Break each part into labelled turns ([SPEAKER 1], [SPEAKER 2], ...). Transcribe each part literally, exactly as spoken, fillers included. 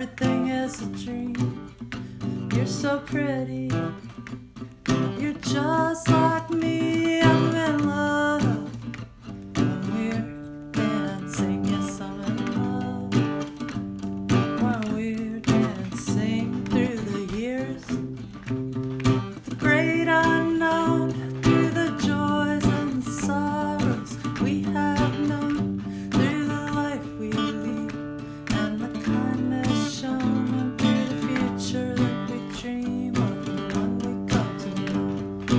[SPEAKER 1] everything is a dream. You're so pretty. You're just like me. I'm in love. And we're dancing. Yes, I'm in love. While we're dancing through the years, the great unknown, through the joys and sorrows we have known, through the life we lead and the kindness shown, and through the future that we dream of and one we come to know.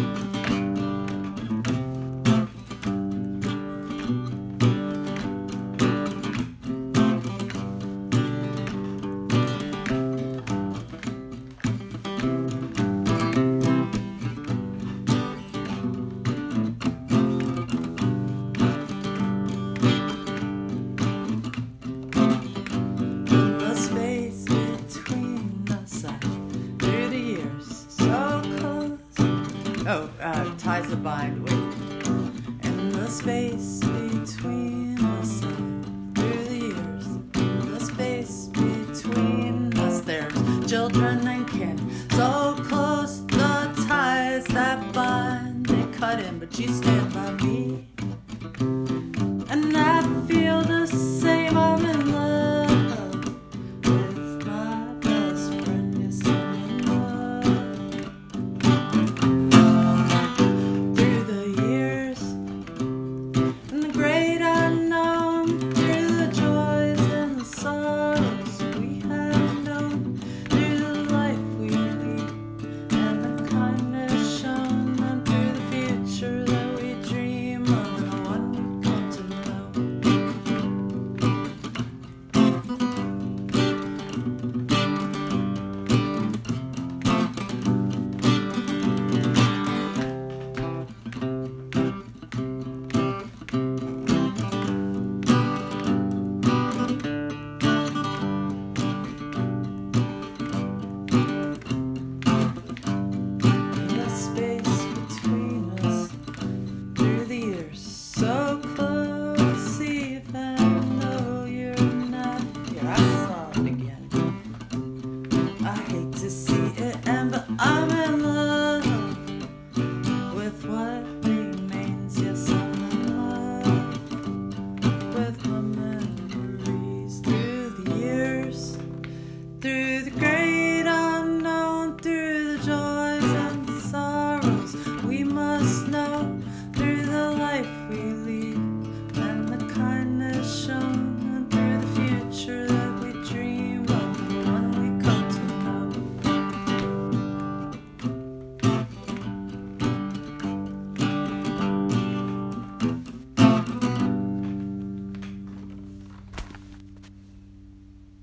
[SPEAKER 1] The space between us, I, through the years, so close. Oh, uh, ties that bind with. And the space between us, I, through the years, the space between us, there's children and kin, so close. The ties that bind, they cut in, but you stand by me, and I feel